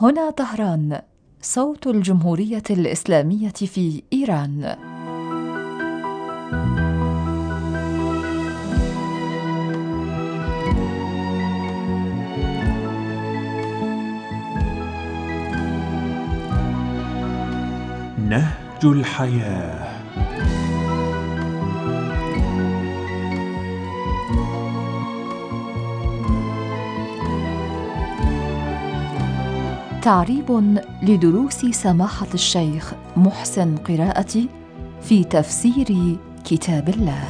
هنا طهران، صوت الجمهورية الإسلامية في إيران. نهج الحياة. تعريب لدروس سماحة الشيخ محسن قراءتي في تفسير كتاب الله.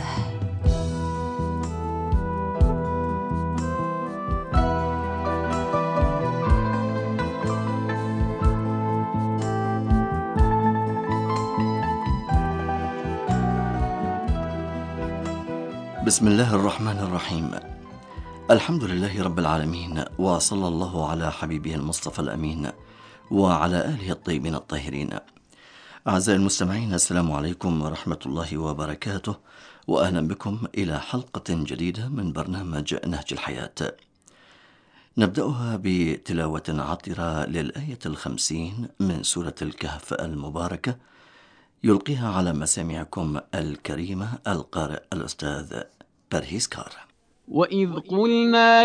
بسم الله الرحمن الرحيم. الحمد لله رب العالمين، وصلى الله على حبيبه المصطفى الأمين وعلى آله الطيبين الطاهرين. أعزائي المستمعين، السلام عليكم ورحمة الله وبركاته، وأهلا بكم إلى حلقة جديدة من برنامج نهج الحياة. نبدأها بتلاوة عطرة للآية 50 من سورة الكهف المباركة، يلقيها على مسامعكم الكريمة القارئ الأستاذ برهيز كار. وإذ قلنا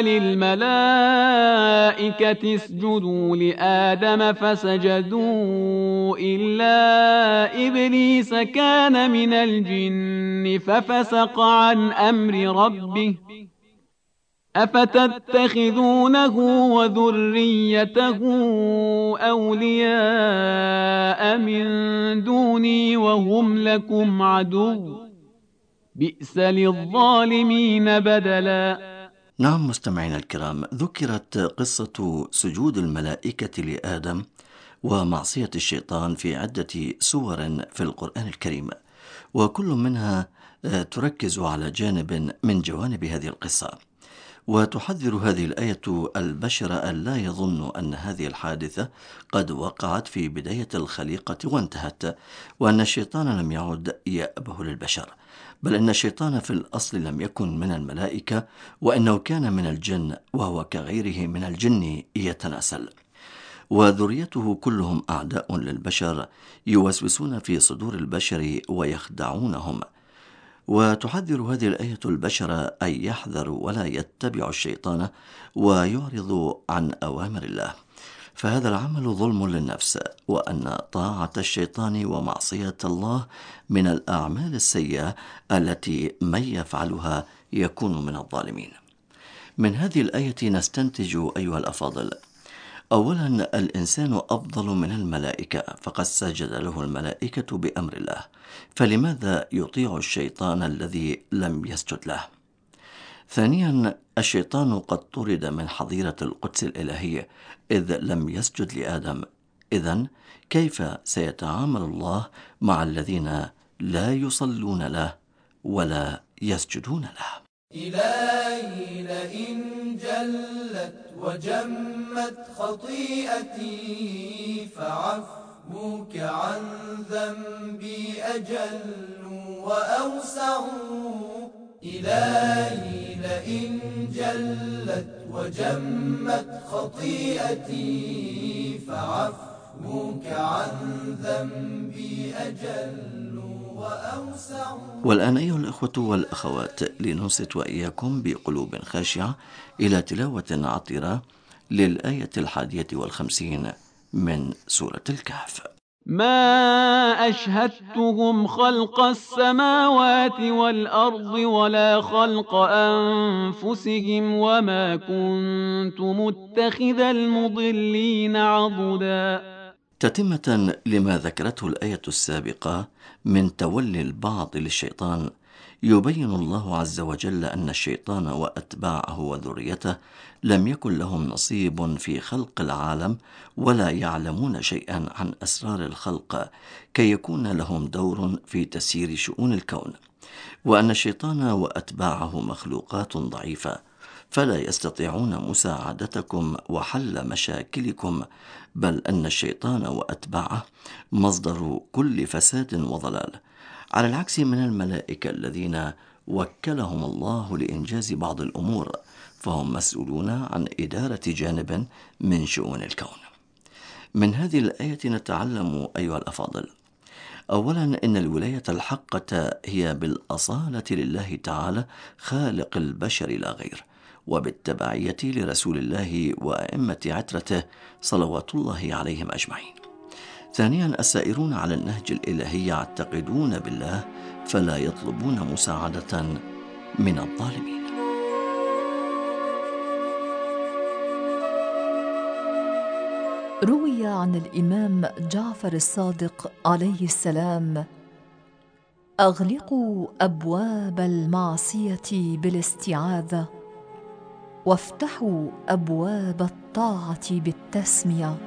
للملائكة اسجدوا لآدم فسجدوا إلا إبليس كان من الجن ففسق عن أمر ربه أفتتخذونه وذريته أولياء من دوني وهم لكم عدو بئس للظالمين بدلا. نعم مستمعينا الكرام، ذكرت قصة سجود الملائكة لآدم ومعصية الشيطان في عدة سور في القرآن الكريم، وكل منها تركز على جانب من جوانب هذه القصة، وتحذر هذه الآية البشر أن لا يظنوا أن هذه الحادثة قد وقعت في بداية الخليقة وانتهت، وأن الشيطان لم يعد يأبه للبشر، بل أن الشيطان في الأصل لم يكن من الملائكة، وأنه كان من الجن، وهو كغيره من الجن يتناسل، وذريته كلهم أعداء للبشر يوسوسون في صدور البشر ويخدعونهم. وتحذر هذه الآية البشر أن يحذروا ولا يتبعوا الشيطان ويعرضوا عن أوامر الله، فهذا العمل ظلم للنفس، وأن طاعة الشيطان ومعصية الله من الأعمال السيئة التي من يفعلها يكون من الظالمين. من هذه الآية نستنتج أيها الأفاضل: أولا، الإنسان أفضل من الملائكة، فقد سجد له الملائكة بأمر الله، فلماذا يطيع الشيطان الذي لم يسجد له؟ ثانيا، الشيطان قد طرد من حظيرة القدس الإلهية إذ لم يسجد لآدم، إذن كيف سيتعامل الله مع الذين لا يصلون له ولا يسجدون له؟ إلهي لئن جلت وجمت خطيئتي فعفوك عن ذنبي أجل وأوسع. إلهي لئن جلت وجمت خطيئتي فعفوك عن ذنبي أجل وأوسع. والآن أيها الأخوة والأخوات، لننصت وإياكم بقلوب خاشعة إلى تلاوة عطرة للآية 51 من سورة الكهف. ما أشهدتهم خلق السماوات والأرض ولا خلق أنفسهم وما كنت متخذ المضلين عضدا. تتمة لما ذكرته الآية السابقة من تولي البعض للشيطان، يبين الله عز وجل أن الشيطان وأتباعه وذريته لم يكن لهم نصيب في خلق العالم، ولا يعلمون شيئا عن أسرار الخلق كي يكون لهم دور في تسيير شؤون الكون، وأن الشيطان وأتباعه مخلوقات ضعيفة، فلا يستطيعون مساعدتكم وحل مشاكلكم، بل أن الشيطان وأتباعه مصدر كل فساد وضلال، على العكس من الملائكة الذين وكلهم الله لإنجاز بعض الأمور، فهم مسؤولون عن إدارة جانب من شؤون الكون. من هذه الآية نتعلم أيها الأفاضل: أولا، إن الولاية الحقة هي بالأصالة لله تعالى خالق البشر لا غير، وبالتبعية لرسول الله وأئمة عترته صلوات الله عليهم أجمعين. ثانيا، السائرون على النهج الإلهي يعتقدون بالله فلا يطلبون مساعدة من الظالمين. روي عن الإمام جعفر الصادق عليه السلام: أغلقوا أبواب المعصية بالاستعاذة، وافتحوا أبواب الطاعة بالتسمية.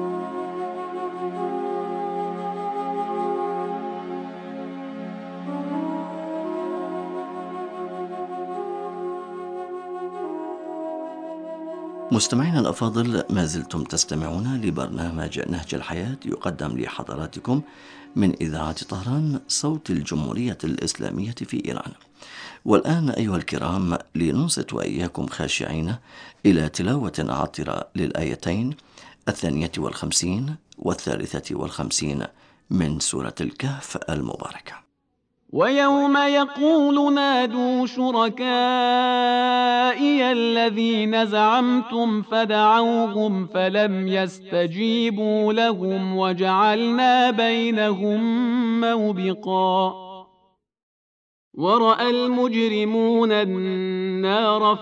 مستمعينا الأفاضل، ما زلتم تستمعون لبرنامج نهج الحياة يقدم لحضراتكم من إذاعة طهران صوت الجمهورية الإسلامية في إيران. والآن أيها الكرام، لننصت وإياكم خاشعين إلى تلاوة عطرة للآيتين 52 و53 من سورة الكهف المباركة. ويوم يقول نادوا شركائي الذين زعمتم فدعوهم فلم يستجيبوا لهم وجعلنا بينهم موبقا. ورأى المجرمون النار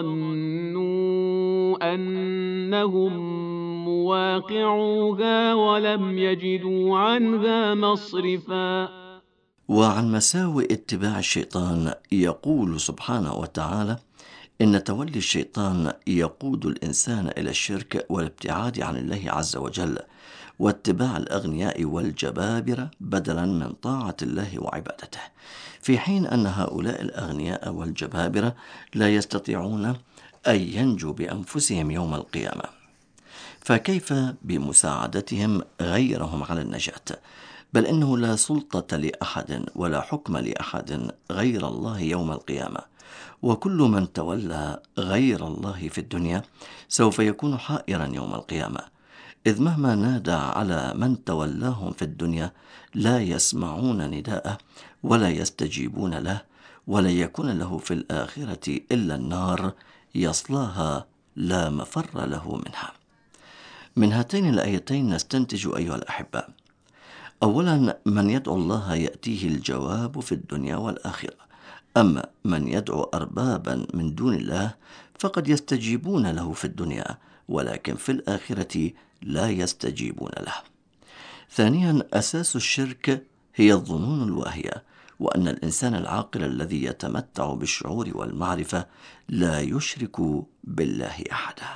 فظنوا أنهم مواقعوها ولم يجدوا عنها مصرفا. وعن مساوئ اتباع الشيطان يقول سبحانه وتعالى: إن تولي الشيطان يقود الإنسان إلى الشرك والابتعاد عن الله عز وجل، واتباع الأغنياء والجبابرة بدلا من طاعة الله وعبادته، في حين أن هؤلاء الأغنياء والجبابرة لا يستطيعون أن ينجوا بأنفسهم يوم القيامة، فكيف بمساعدتهم غيرهم على النجاة؟ بل إنه لا سلطة لأحد ولا حكم لأحد غير الله يوم القيامة، وكل من تولى غير الله في الدنيا سوف يكون حائرا يوم القيامة، إذ مهما نادى على من تولاهم في الدنيا لا يسمعون نداءه ولا يستجيبون له، ولا يكون له في الآخرة إلا النار يصلاها لا مفر له منها. من هاتين الآيتين نستنتج أيها الأحبة: أولا، من يدعو الله يأتيه الجواب في الدنيا والآخرة، أما من يدعو أربابا من دون الله فقد يستجيبون له في الدنيا ولكن في الآخرة لا يستجيبون له. ثانيا، أساس الشرك هي الظنون الواهية، وأن الإنسان العاقل الذي يتمتع بالشعور والمعرفة لا يشرك بالله أحدا.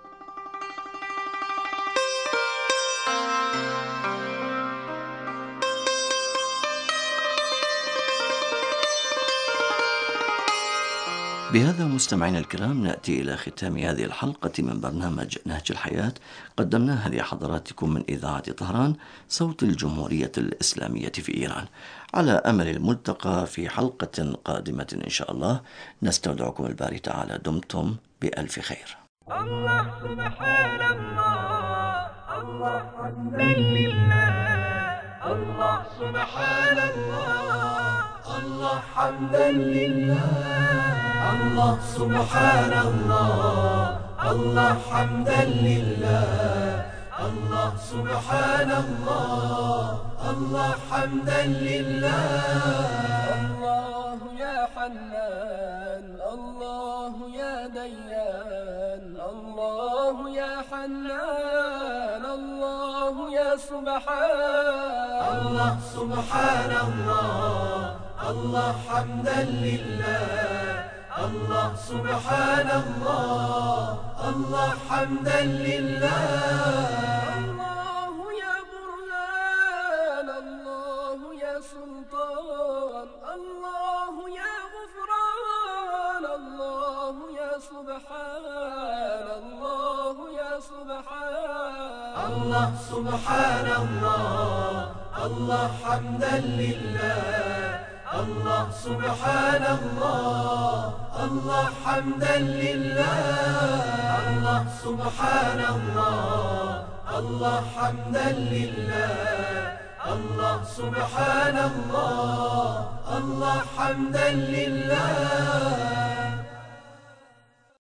بهذا مستمعينا الكرام نأتي إلى ختام هذه الحلقة من برنامج نهج الحياة، قدمناها لحضراتكم من إذاعة طهران صوت الجمهورية الإسلامية في إيران، على أمل الملتقى في حلقة قادمة إن شاء الله. نستودعكم الباري تعالى، دمتم بألف خير. الله سبحان الله، الله حمدا لله، الله سبحان الله، الله حمدا لله، الله سبحان الله، الله حمدا لله، الله سبحان الله، الله حمدا لله. الله يا حنان، الله يا ديان، الله يا حنان، الله يا سبحان. الله سبحان الله، الله حمدا لله، الله سبحان الله، الله حمدا لله. الله يا برهان، الله يا سلطان، الله يا غفران، الله يا سبحان، الله يا سبحان. الله سبحان الله، الله حمدا لله، الله سبحان الله، الله حمدا لله. الله سبحان الله، الله حمدا لله، الله سبحان الله، الله حمدا لله،